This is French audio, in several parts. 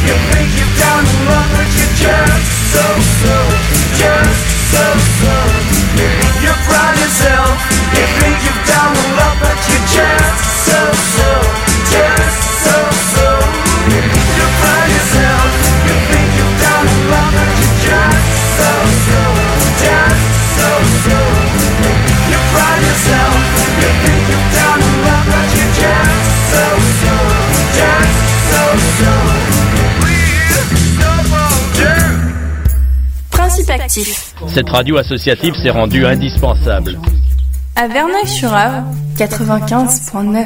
You think you've done wrong, but you're just so. You pride yourself. You think you've done a lot, but you're just so. You pride yourself. You think you've done a lot, but you're just so. You pride yourself. You think you've done a lot, but you're just so. Principe actif. Cette radio associative s'est rendue indispensable. À Verneuil-sur-Avre, 95.9.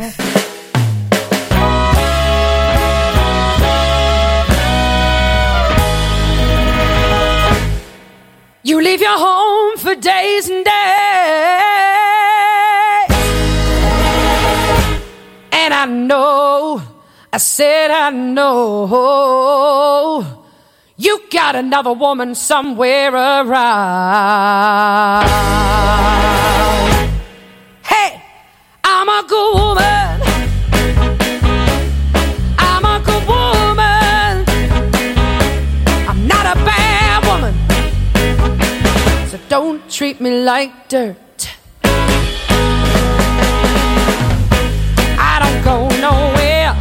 You leave your home for days and days, and I know, I said I know, you got another woman somewhere around. Hey, I'm a good woman, I'm a good woman, I'm not a bad woman, so don't treat me like dirt. I don't go nowhere,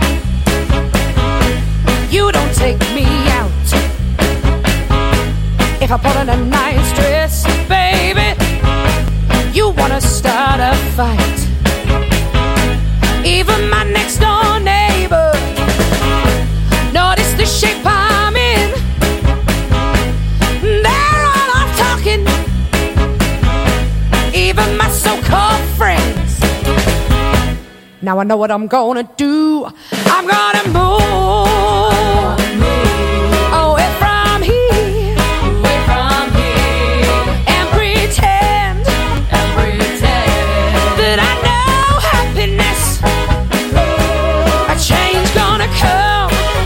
you don't take me out. If I put on a nice dress, baby, you wanna start a fight. Even my next door neighbor noticed the shape I'm in. They're all off talking, even my so-called friends. Now I know what I'm gonna do. I'm gonna move away from here, and pretend that I know happiness. A change gonna come,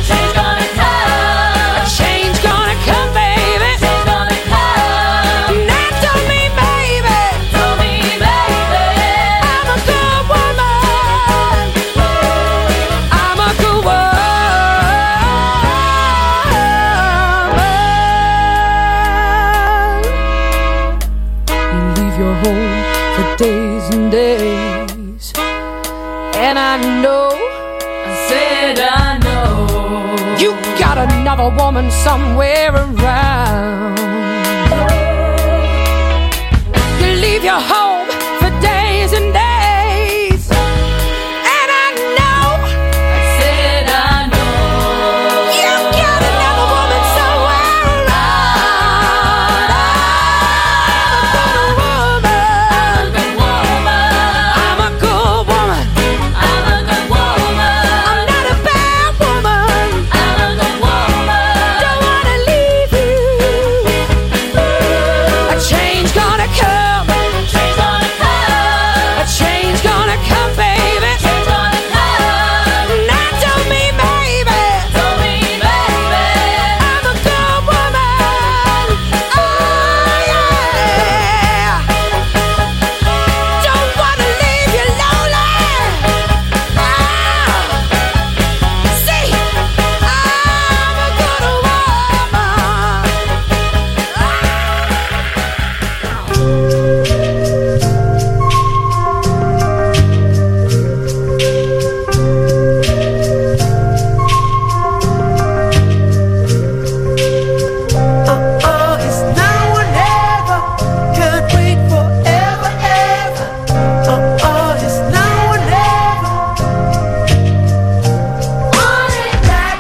a change gonna come, baby. Now tell me, baby, I'm a good woman, I'm a good woman. You leave your home for days and days, and I know, I said I know, you got another woman somewhere around. You leave your home for days and days, and I know, I said I know, you got another woman somewhere around. I'm a good woman, I'm not a bad woman, don't wanna leave you. A change gonna come, a change gonna come, baby. Now tell me, baby, I'm a good woman. Oh yeah, don't wanna leave you lonely. See, I'm a good It's now or never, can't wait forever, ever. It's now or never. Want it back,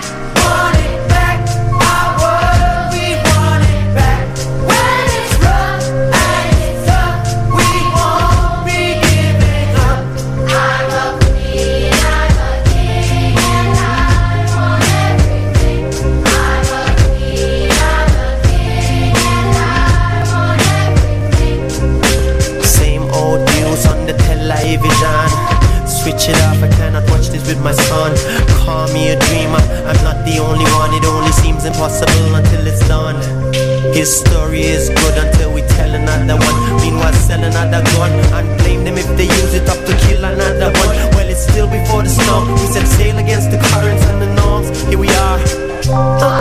our world, we want it back. When it's rough and it's tough, we won't be giving up. I'm a queen, I'm a king, and I want everything. I'm a queen, I'm a king, and I want everything. Same old news on the television. Switch it off, I cannot watch this with my son. Call me a dreamer, I'm not the only one. It only seems impossible until it's done. His story is good until we tell another one. Meanwhile sell another gun and blame them if they use it up to kill another one. Well, it's still before the storm. We set sail against the currents and the norms. Here we are.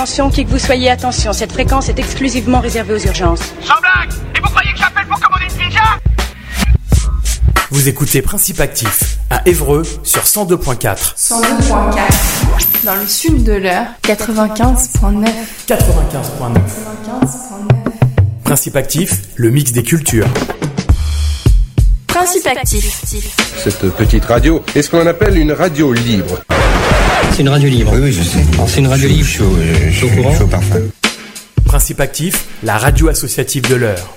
Attention, qui que vous soyez, attention, cette fréquence est exclusivement réservée aux urgences. Sans blague! Et vous croyez que j'appelle pour commander une pizza? Vous écoutez Principe Actif à Évreux sur 102.4. 102.4. Dans le sud de l'Eure, 95.9. 95.9. Principe Actif, le mix des cultures. Principe Actif. Cette petite radio est ce qu'on appelle une radio libre. C'est une radio libre. Oui, je sais. C'est une radio libre. Je suis au courant. Chaud parfum. Principe Actif, la radio associative de l'Eure.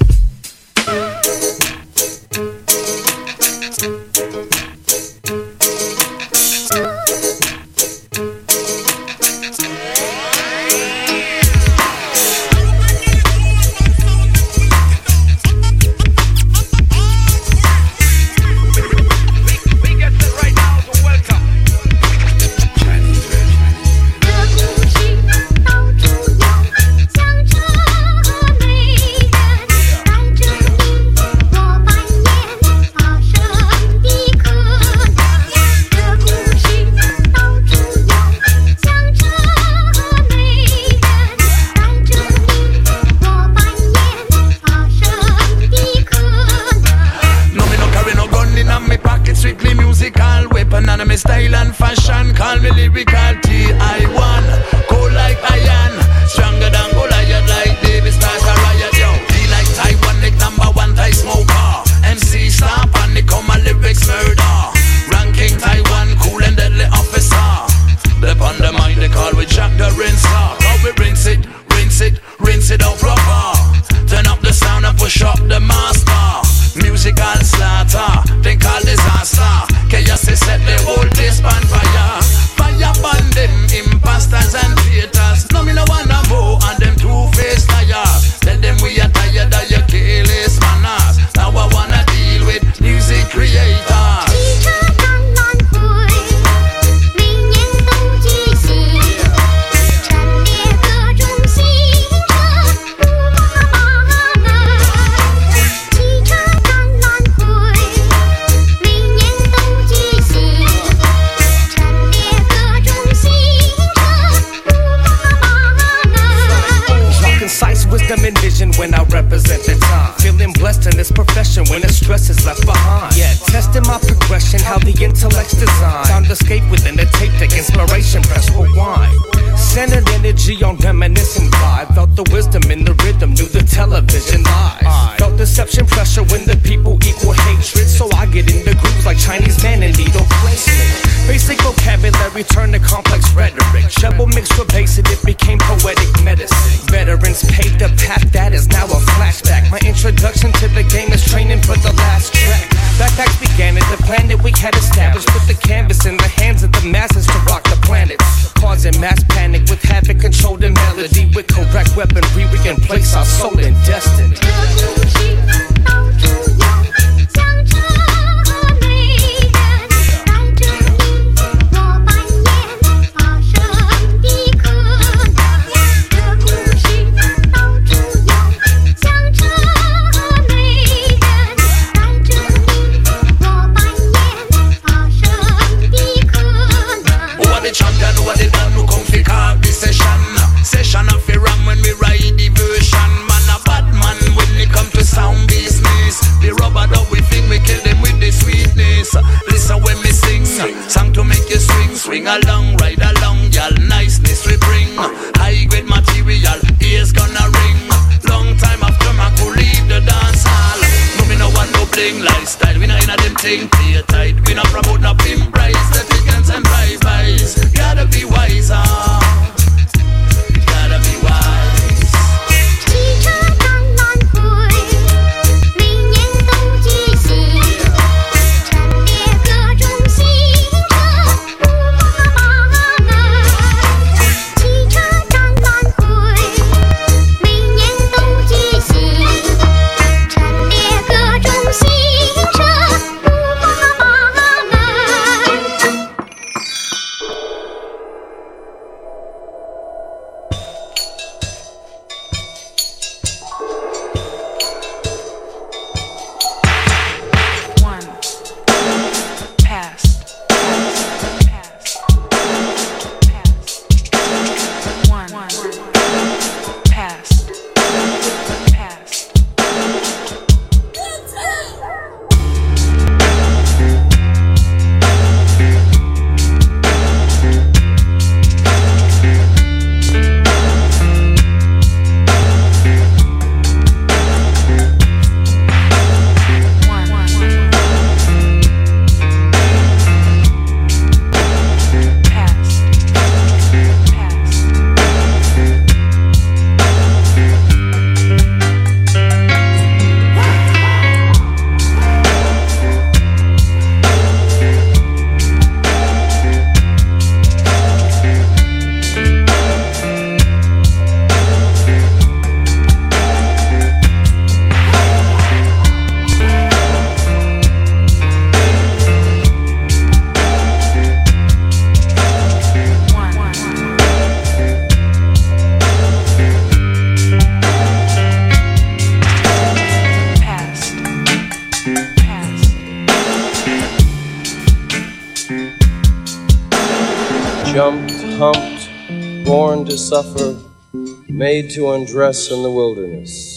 Jumped, humped, born to suffer, made to undress in the wilderness.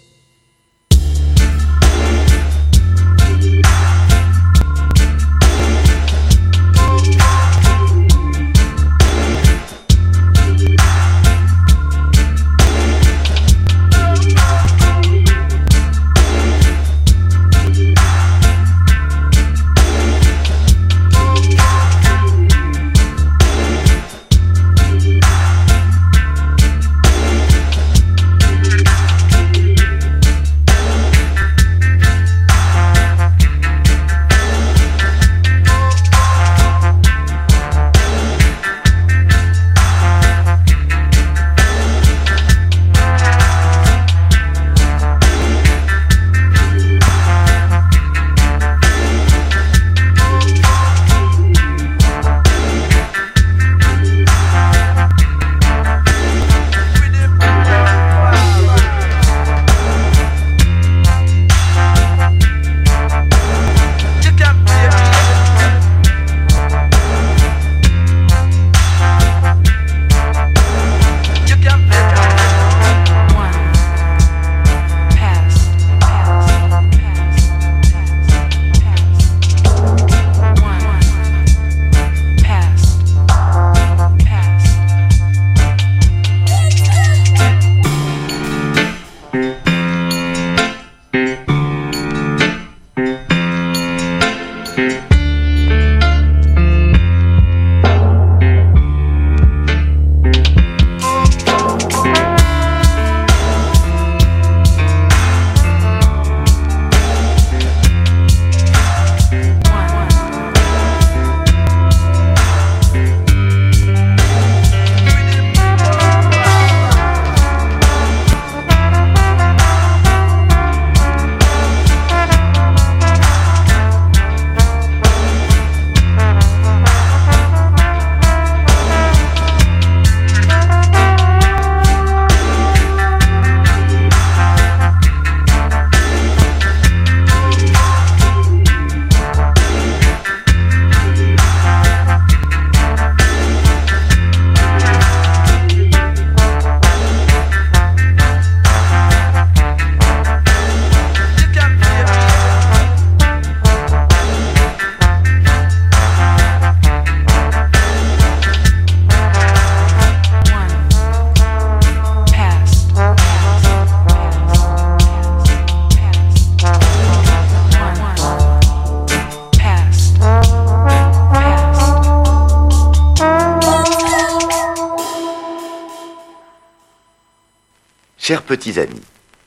Chers petits amis,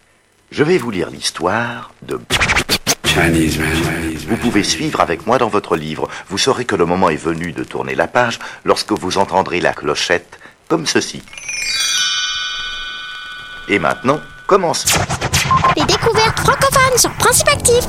je vais vous lire l'histoire de... Vous pouvez suivre avec moi dans votre livre. Vous saurez que le moment est venu de tourner la page lorsque vous entendrez la clochette comme ceci. Et maintenant, commençons. Les découvertes francophones sur Principe Actif.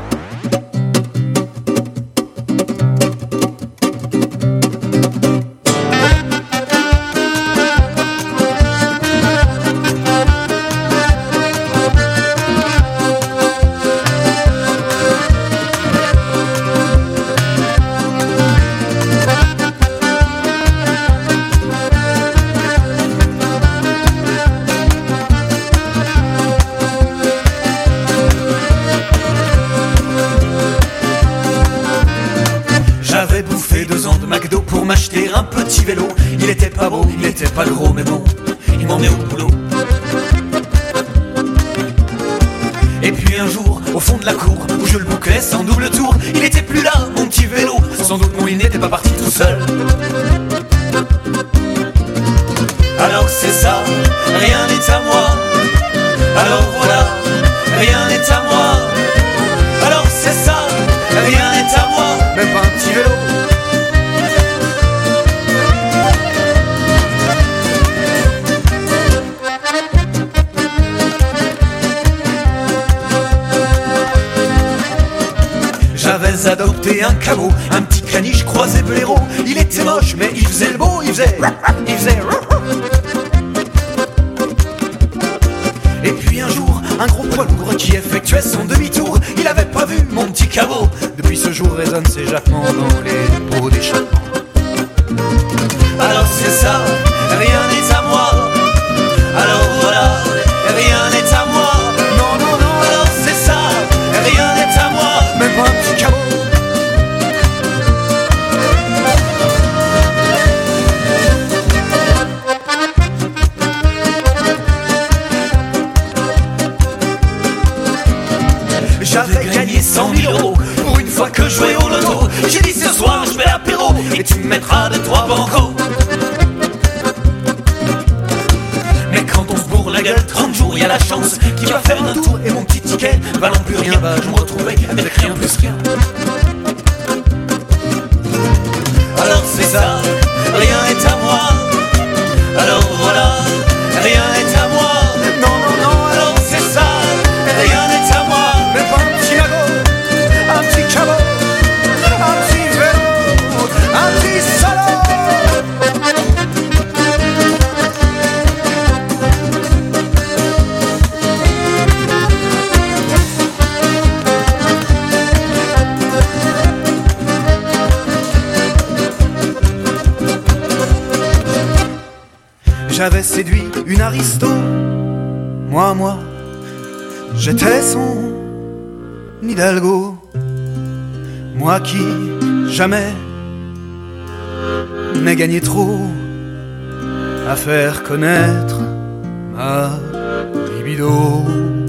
M'acheter un petit vélo, il était pas beau, il était pas gros, mais bon, il m'en met au boulot. Et puis un jour, au fond de la cour, où je le bouclais sans double tour, il était plus là, mon petit vélo, sans doute non, il n'était pas parti tout seul. Alors c'est ça, rien n'est à moi, alors voilà, rien n'est à moi. Alors c'est ça, rien n'est à moi, même pas un petit vélo. J'avais adopté un cabot, un petit caniche croisé blaireau. Il était moche mais il faisait le beau, il faisait. Et puis un jour, un gros poids lourd qui effectuait son demi-tour. Il avait pas vu mon petit cabot. Depuis ce jour résonnent ses jappements dans les pots d'échappement. mettra de trois bancos. Mais quand on se bourre la gueule 30 jours, y a la chance qui va faire un tour et mon petit ticket valant plus rien. Bah je me retrouverai avec rien plus rien. Alors c'est ça, rien est à moi. Alors voilà, rien est à moi. Non, non, non, alors c'est ça, rien n'est à moi. Même pas un petit lago, un petit cabot, un petit vélo, un petit solo. J'avais séduit une aristo, moi, j'étais son Hidalgo. Moi qui, jamais, n'ai gagné trop à faire connaître ma libido.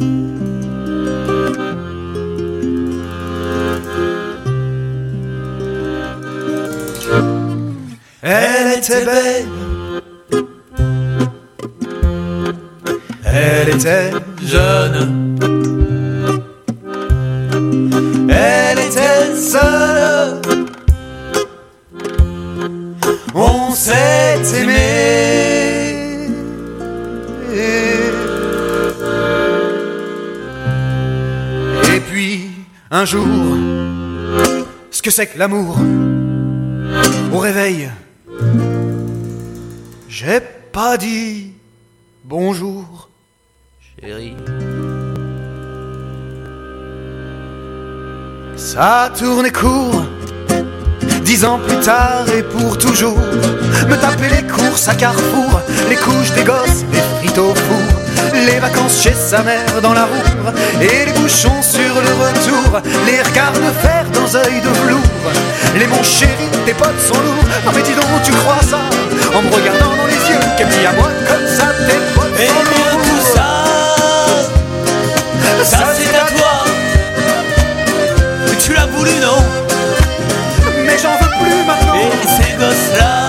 Elle était belle, elle était jeune, elle était seule, on s'est aimé. Et puis un jour, ce que c'est que l'amour, au réveil, j'ai pas dit bonjour, chérie. Ça a tourné court, 10 ans plus tard et pour toujours. Me taper les courses à Carrefour, les couches des gosses, les frites au four, les vacances chez sa mère dans la Roure, et les bouchons sur le retour, les regards de fer dans œil de velours. Les mon chéri, tes potes sont lourds. Non mais dis donc, tu crois ça en me regardant dans les yeux, qu'elle me dit à moi comme ça, tes potes sont lourds. Et bien tout ça, ça c'est à toi. Tu l'as voulu, non? Mais j'en veux plus maintenant. Et ces gosses-là,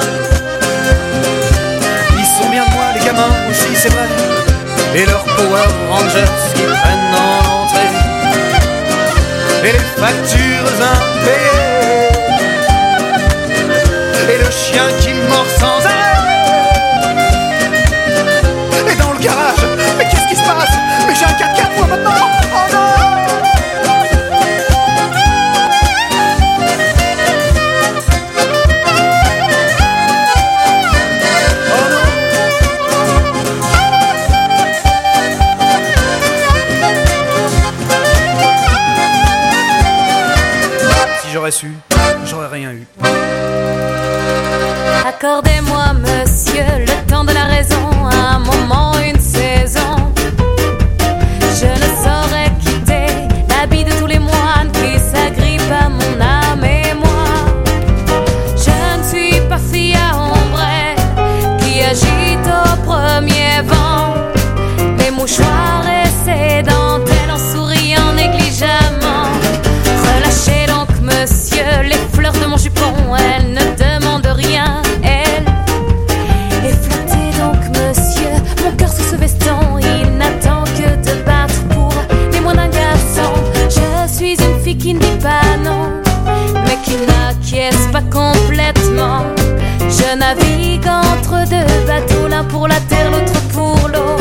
ils sont bien de moi, les gamins aussi, c'est vrai. Et leurs Power Rangers qui prennent dans l'entrée, et les factures impayées, et le chien qui mord sans arrêt. Et dans le garage, mais qu'est-ce qui se passe? Mais j'ai un 4x4 moi maintenant. Oh non! J'aurais su, j'aurais rien eu. Accordez-moi, monsieur, le temps de la raison, un moment, une saison. Je ne saurais quitter l'habit de tous les moines qui s'agrippent à mon âme et moi. Je ne suis pas fille à ombre qui agite au premier vent mes mouchoirs et ses dentelles en souriant négligemment. Relâchez donc, monsieur, les fleurs de mon jupon, elles ne demandent rien, elles. Et flattez donc, monsieur, mon cœur sous ce veston, il n'attend que de battre pour les mots d'un garçon. Je suis une fille qui ne dit pas non, mais qui n'acquiesce pas complètement. Je navigue entre deux bateaux, l'un pour la terre, l'autre pour l'eau.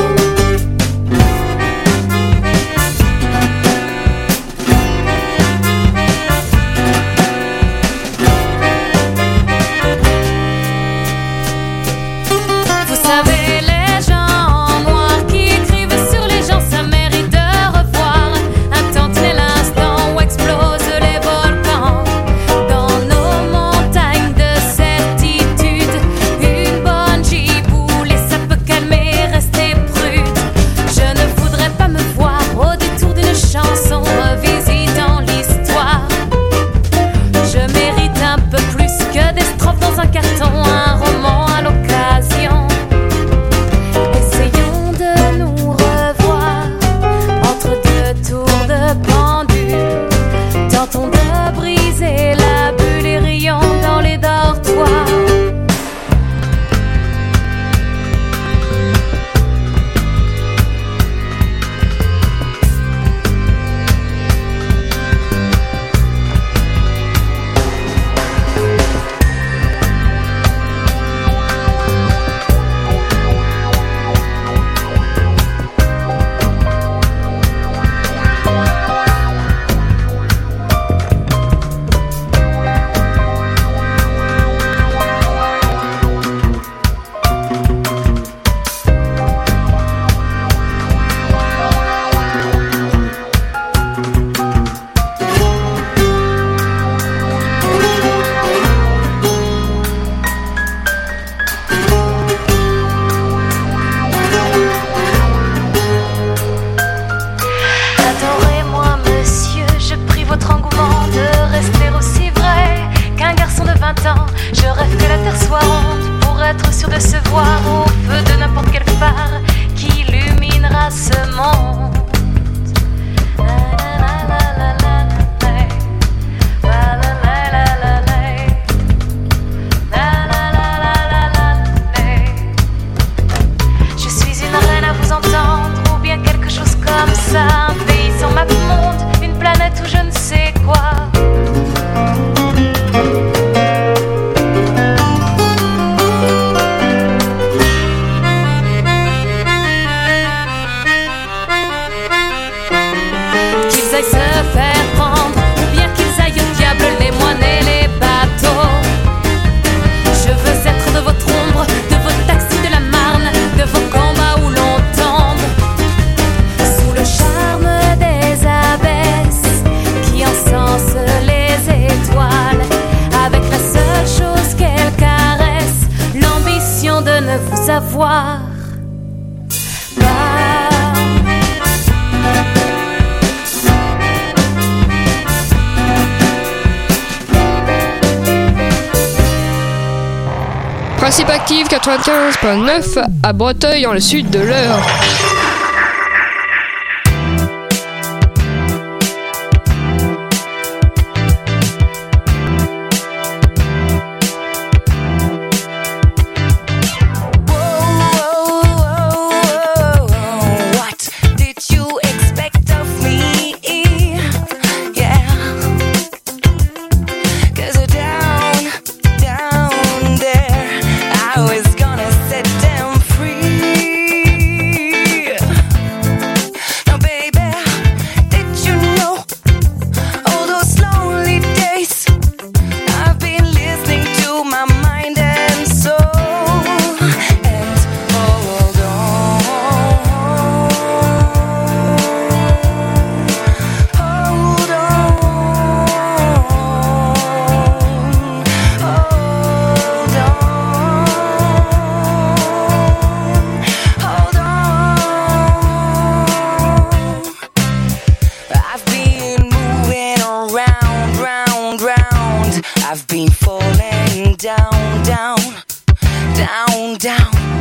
revoir. Principe actif 95.9 à Breteuil dans le sud de l'Eure. I've been falling down, down, down, down.